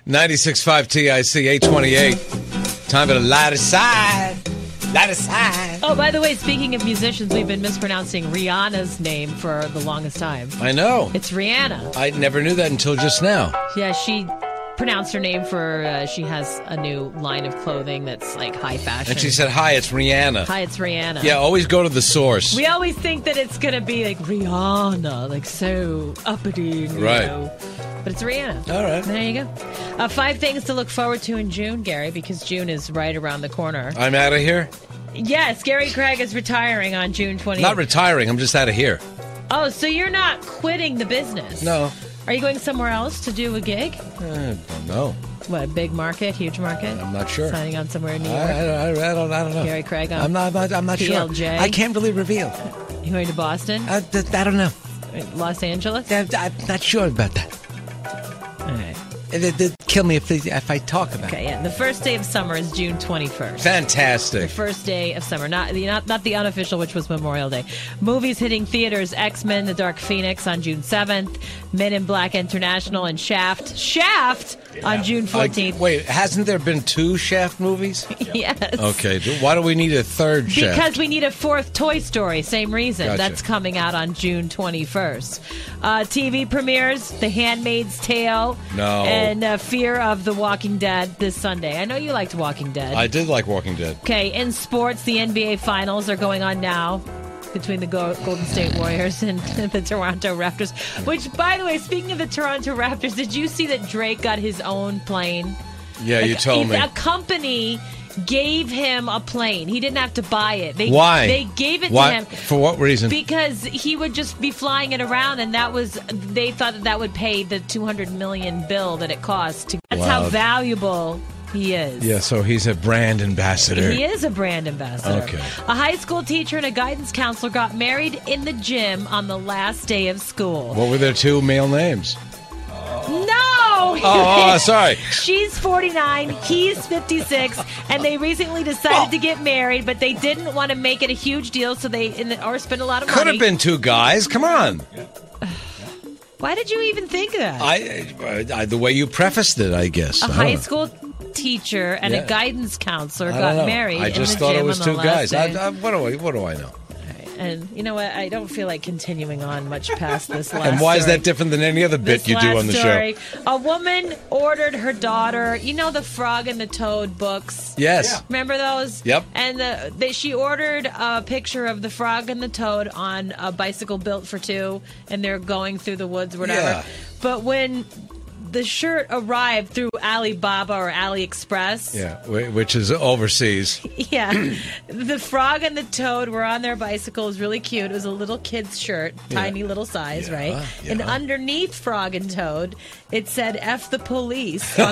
96.5 TIC, 828. Time for the light aside. Light aside. Oh, by the way, speaking of musicians, we've been mispronouncing Rihanna's name for the longest time. I know. It's Rihanna. I never knew that until just now. Yeah, she pronounced her name for, she has a new line of clothing that's like high fashion. And she said, hi, it's Rihanna. Hi, it's Rihanna. Yeah, always go to the source. We always think that it's going to be like Rihanna, like so uppity, you know. But it's Rihanna. All right. There you go. 5 things to look forward to in June, Gary, because June is right around the corner. I'm out of here? Yes, Gary Craig is retiring on June 20th. Not retiring. I'm just out of here. Oh, so you're not quitting the business? No. Are you going somewhere else to do a gig? I don't know. What, a big market, huge market? I'm not sure. Signing on somewhere in New York? I don't know. Gary Craig on I'm not PLJ? sure. I can't really reveal. You going to Boston? I don't know. Los Angeles? I'm not sure about that. All right. They'd kill me if I talk about it. Okay, yeah. The first day of summer is June 21st. Fantastic. The first day of summer, not the unofficial, which was Memorial Day. Movies hitting theaters: X-Men: The Dark Phoenix on June 7th, Men in Black International, and Shaft on June 14th. Wait, hasn't there been 2 Shaft movies? Yes. Okay, why do we need a third Shaft? Because we need a 4th Toy Story. Same reason. Gotcha. That's coming out on June 21st. TV premieres: The Handmaid's Tale. No. And Fear of the Walking Dead this Sunday. I know you liked Walking Dead. I did like Walking Dead. Okay, in sports, the NBA Finals are going on now between the Golden State Warriors and the Toronto Raptors. Which, by the way, speaking of the Toronto Raptors, did you see that Drake got his own plane? Yeah, you told me. A company gave him a plane. He didn't have to buy it. Why? They gave it to him. For what reason? Because he would just be flying it around, and they thought that would pay the $200 million bill that it cost. That's how valuable he is. Yeah, so he's a brand ambassador. He is a brand ambassador. Okay. A high school teacher and a guidance counselor got married in the gym on the last day of school. What were their 2 male names? No! Oh, sorry. She's 49, he's 56, and they recently decided to get married, but they didn't want to make it a huge deal, so or spend a lot of money. Could have been 2 guys. Come on. Why did you even think that? I the way you prefaced it, I guess. A high school teacher and a guidance counselor got married. I just in the thought gym it was on the 2 guys. last day. What do I know? And you know what? I don't feel like continuing on much past this last And why is story. that different than any other bit you do on the show? A woman ordered her daughter, the Frog and the Toad books? Yes. Yeah. Remember those? Yep. And she ordered a picture of the Frog and the Toad on a bicycle built for 2, and they're going through the woods or whatever. Yeah. But when the shirt arrived through Alibaba or AliExpress. Yeah, which is overseas. Yeah. The Frog and the Toad were on their bicycles. Really cute. It was a little kid's shirt, tiny little size, right? Yeah. And underneath Frog and Toad, it said F the police on the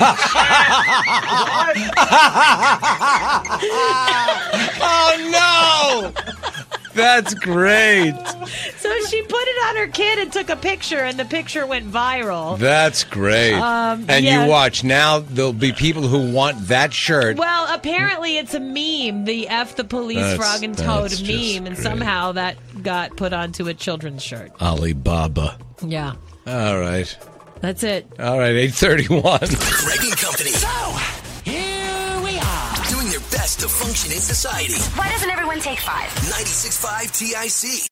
Oh, no! That's great. So she put it on her kid and took a picture, and the picture went viral. That's great. And you watch. Now there'll be people who want that shirt. Well, apparently it's a meme, the F the police Frog and Toad meme, and somehow that got put onto a children's shirt. Alibaba. Yeah. All right. That's it. All right, 8:31. Greg and Company. So, here we are. Doing their best to function in society. Why doesn't everyone take 5? 96.5 TIC.